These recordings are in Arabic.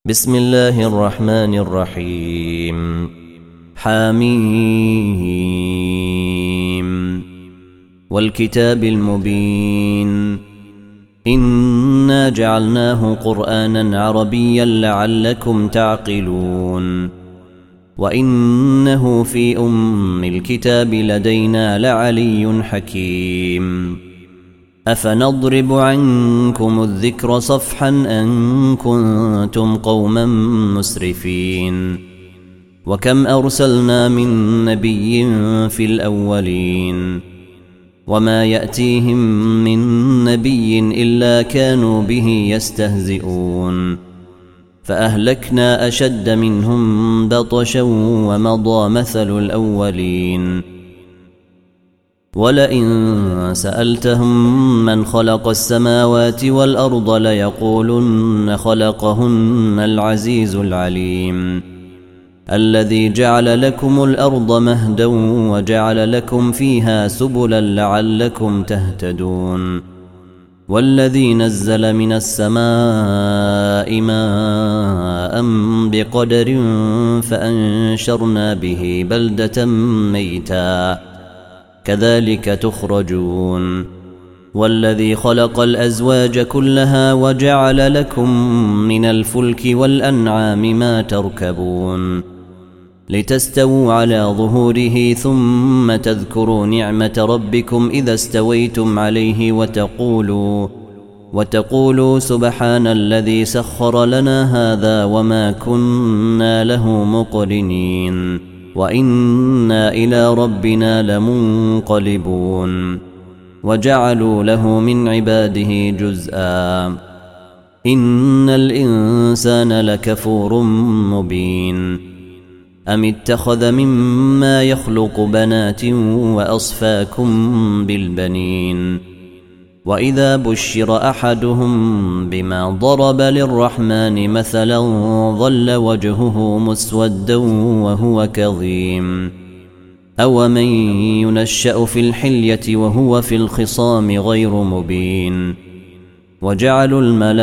بسم الله الرحمن الرحيم حميم والكتاب المبين إنا جعلناه قرآنا عربيا لعلكم تعقلون وإنه في أم الكتاب لدينا لعلي حكيم أفنضرب عنكم الذكر صفحا أن كنتم قوما مسرفين وكم أرسلنا من نبي في الأولين وما يأتيهم من نبي إلا كانوا به يستهزئون فأهلكنا أشد منهم بطشا ومضى مثل الأولين ولئن سألتهم من خلق السماوات والأرض ليقولن خلقهن العزيز العليم الذي جعل لكم الأرض مهدا وجعل لكم فيها سبلا لعلكم تهتدون والذي نزل من السماء ماء بقدر فأنشرنا به بلدة ميتا كذلك تخرجون والذي خلق الأزواج كلها وجعل لكم من الفلك والأنعام ما تركبون لتستووا على ظهوره ثم تذكروا نعمة ربكم إذا استويتم عليه وتقولوا سبحان الذي سخر لنا هذا وما كنا له مقرنين وإنا إلى ربنا لمنقلبون وجعلوا له من عباده جزءا إن الإنسان لكفور مبين أم اتخذ مما يخلق بنات وأصفاكم بالبنين وإذا بشر أحدهم بما ضرب للرحمن مثلا ظل وجهه مسودا وهو كظيم أومن ينشأ في الحلية وهو في الخصام غير مبين وجعلوا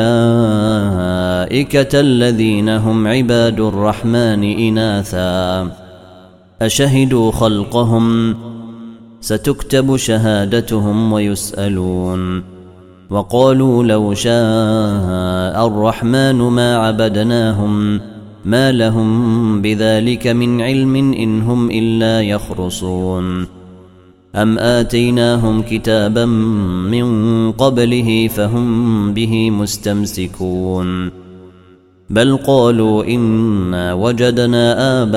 الملائكة الذين هم عباد الرحمن إناثا أشهدوا خلقهم ستكتب شهادتهم ويسألون وقالوا لو شاء الرحمن ما عبدناهم ما لهم بذلك من علم إن هم إلا يخرصون أم آتيناهم كتابا من قبله فهم به مستمسكون بل قالوا إنا وجدنا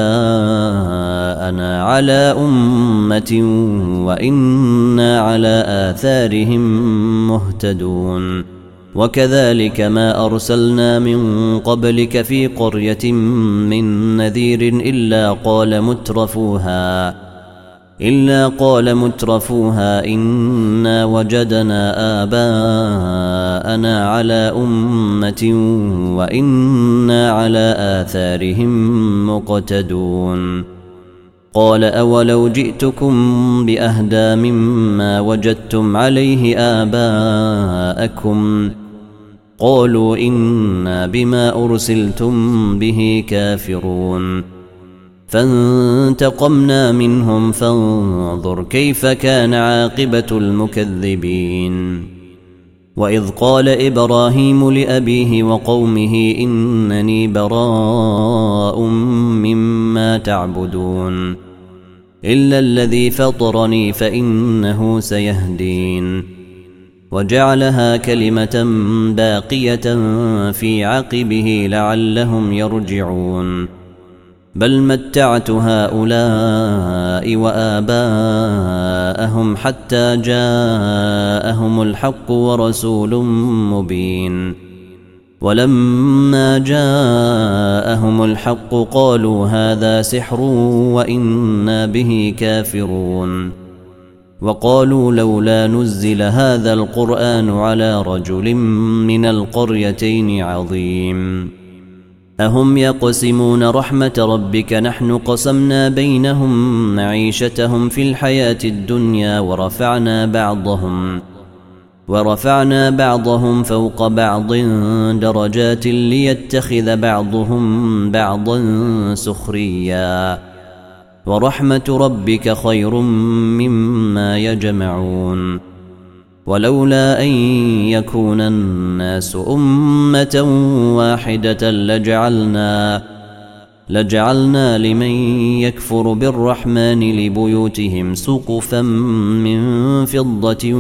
آباءنا على أمة وإنا على آثارهم مهتدون وكذلك ما أرسلنا من قبلك في قرية من نذير إلا قال مترفوها إنا وجدنا آباءنا على أمة وإنا على آثارهم مقتدون قال أولو جئتكم بأهدى مما وجدتم عليه آباءكم قالوا إنا بما أرسلتم به كافرون فانتقمنا منهم فانظر كيف كان عاقبة المكذبين وإذ قال إبراهيم لأبيه وقومه إنني براء مما تعبدون إلا الذي فطرني فإنه سيهدين وجعلها كلمة باقية في عقبه لعلهم يرجعون بل متعت هؤلاء وآباءهم حتى جاءهم الحق ورسول مبين ولما جاءهم الحق قالوا هذا سحر وإنا به كافرون وقالوا لولا نزل هذا القرآن على رجل من القريتين عظيم أهم يقسمون رحمة ربك نحن قسمنا بينهم معيشتهم في الحياة الدنيا ورفعنا بعضهم فوق بعض درجات ليتخذ بعضهم بعضا سخريا ورحمة ربك خير مما يجمعون ولولا أن يكون الناس أمة واحدة لجعلنا لمن يكفر بالرحمن لبيوتهم سقفا من فضة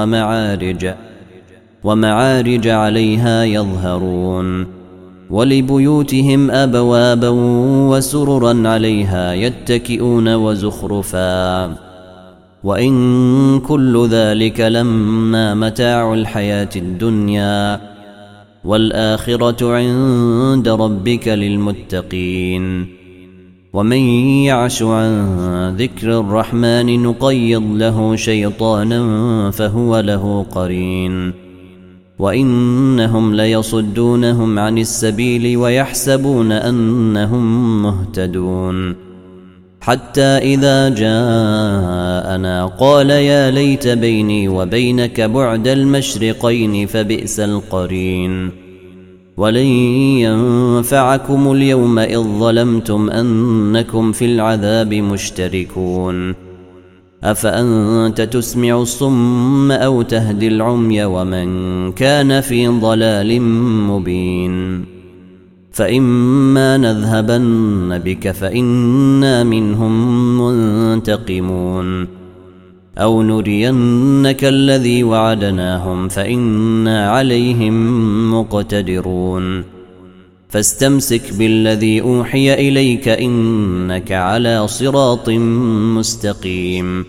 ومعارج عليها يظهرون ولبيوتهم أبوابا وسررا عليها يتكئون وزخرفا وإن كل ذلك لما متاع الحياة الدنيا والآخرة عند ربك للمتقين ومن يعش عن ذكر الرحمن نقيض له شيطانا فهو له قرين وإنهم ليصدونهم عن السبيل ويحسبون أنهم مهتدون حتى إذا جاءنا قال يا ليت بيني وبينك بعد المشرقين فبئس القرين ولن ينفعكم اليوم إذ ظلمتم أنكم في العذاب مشتركون أفأنت تسمع الصم أو تهدي العمي ومن كان في ضلال مبين فإما نذهبن بك فإنا منهم منتقمون أو نرينك الذي وعدناهم فإنا عليهم مقتدرون فاستمسك بالذي أوحي إليك إنك على صراط مستقيم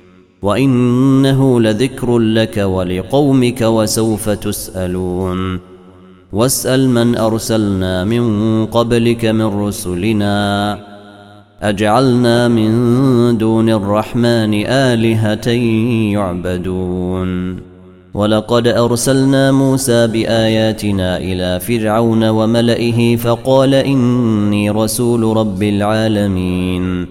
وإنه لذكر لك ولقومك وسوف تسألون واسأل من أرسلنا من قبلك من رسلنا أجعلنا من دون الرحمن آلهة يعبدون ولقد أرسلنا موسى بآياتنا إلى فرعون وملئه فقال إني رسول رب العالمين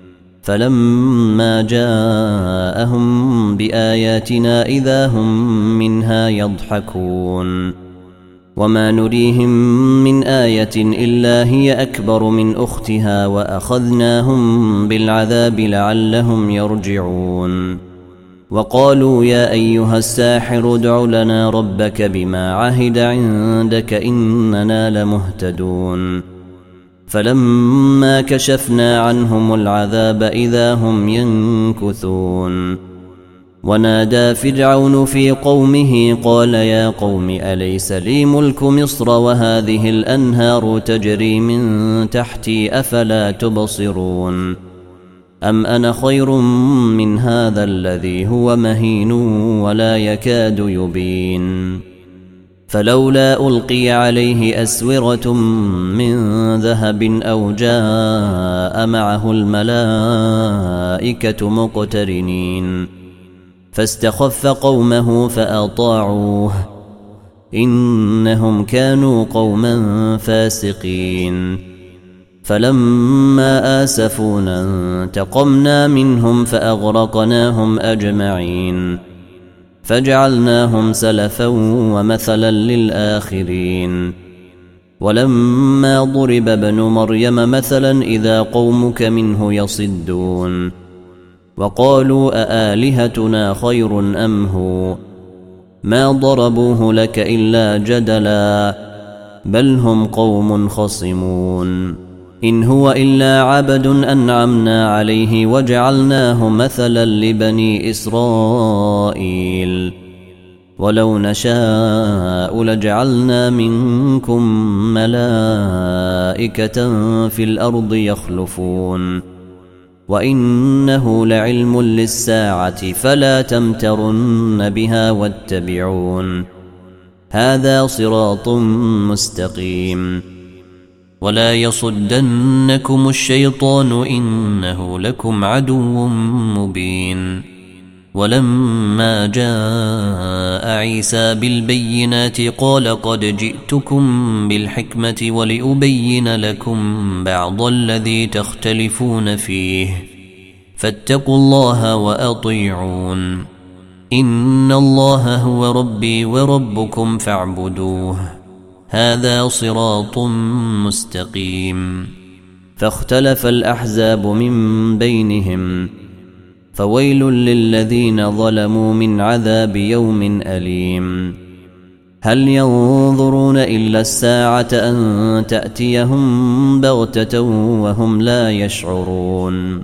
فلما جاءهم بآياتنا إذا هم منها يضحكون وما نريهم من آية إلا هي أكبر من أختها وأخذناهم بالعذاب لعلهم يرجعون وقالوا يا أيها الساحر ادع لنا ربك بما عهد عندك إننا لمهتدون فلما كشفنا عنهم العذاب إذا هم ينكثون ونادى فرعون في قومه قال يا قوم أليس لي ملك مصر وهذه الأنهار تجري من تحتي أفلا تبصرون أم أنا خير من هذا الذي هو مهين ولا يكاد يبين فلولا ألقي عليه أسورة من ذهب أو جاء معه الملائكة مقترنين فاستخف قومه فأطاعوه إنهم كانوا قوما فاسقين فلما آسفونا انتقمنا منهم فأغرقناهم أجمعين فجعلناهم سلفا ومثلا للآخرين ولما ضرب ابن مريم مثلا إذا قومك منه يصدون وقالوا أآلهتنا خير أم هو ما ضربوه لك إلا جدلا بل هم قوم خصمون إن هو إلا عبد أنعمنا عليه وجعلناه مثلا لبني إسرائيل ولو نشاء لجعلنا منكم ملائكة في الأرض يخلفون وإنه لعلم للساعة فلا تمترن بها واتبعون هذا صراط مستقيم ولا يصدنكم الشيطان إنه لكم عدو مبين ولما جاء عيسى بالبينات قال قد جئتكم بالحكمة ولأبين لكم بعض الذي تختلفون فيه فاتقوا الله وأطيعون إن الله هو ربي وربكم فاعبدوه هذا صراط مستقيم. فاختلف الأحزاب من بينهم فويل للذين ظلموا من عذاب يوم أليم. هل ينظرون إلا الساعة أن تأتيهم بغتة وهم لا يشعرون.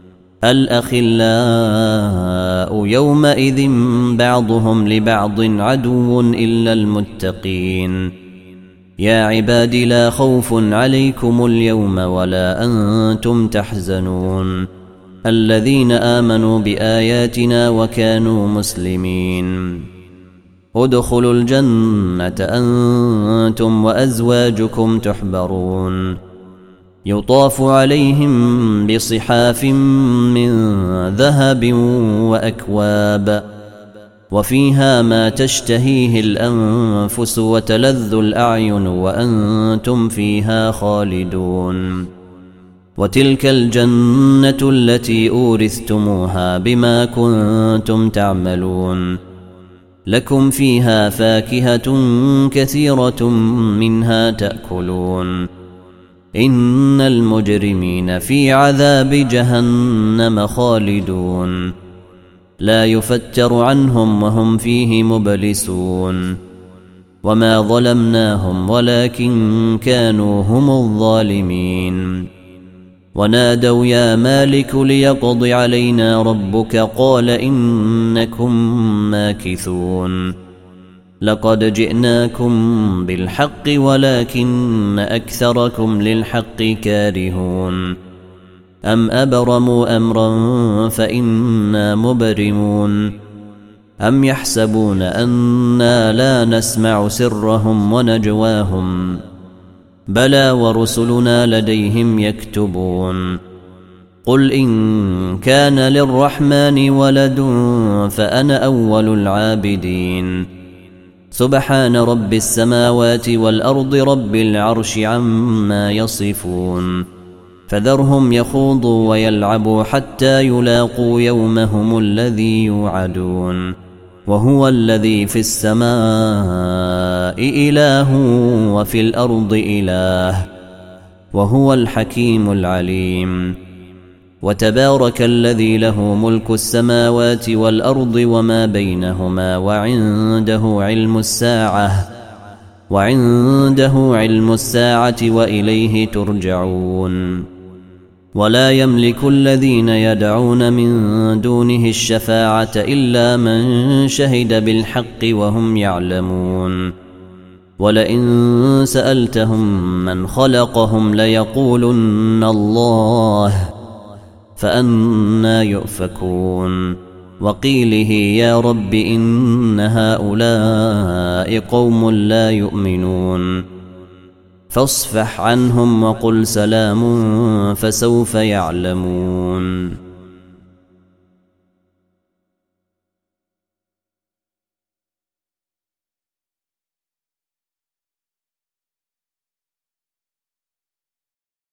الأخلاء يومئذ بعضهم لبعض عدو إلا المتقين. يا عباد لا خوف عليكم اليوم ولا أنتم تحزنون الذين آمنوا بآياتنا وكانوا مسلمين. ادخلوا الجنة أنتم وأزواجكم تحبرون يطاف عليهم بصحاف من ذهب وأكواب وفيها ما تشتهيه الأنفس وتلذ الأعين وأنتم فيها خالدون. وتلك الجنة التي أورثتموها بما كنتم تعملون لكم فيها فاكهة كثيرة منها تأكلون. إن المجرمين في عذاب جهنم خالدون لا يفتر عنهم وهم فيه مبلسون. وما ظلمناهم ولكن كانوا هم الظالمين. ونادوا يا مالك ليقض علينا ربك قال إنكم ماكثون. لقد جئناكم بالحق ولكن أكثركم للحق كارهون. أم أبرموا أمرا فإنا مبرمون. أم يحسبون أنا لا نسمع سرهم ونجواهم بلى ورسلنا لديهم يكتبون. قل إن كان للرحمن ولد فأنا أول العابدين. سبحان رب السماوات والأرض رب العرش عما يصفون. فذرهم يخوضوا ويلعبوا حتى يلاقوا يومهم الذي يوعدون. وهو الذي في السماء إله وفي الأرض إله وهو الحكيم العليم. وتبارك الذي له ملك السماوات والأرض وما بينهما وعنده علم الساعة وإليه ترجعون. ولا يملك الذين يدعون من دونه الشفاعة إلا من شهد بالحق وهم يعلمون. ولئن سألتهم من خلقهم ليقولن الله فأنى يؤفكون. وقيله يا رب إن هؤلاء قوم لا يؤمنون فاصفح عنهم وقل سلام فسوف يعلمون.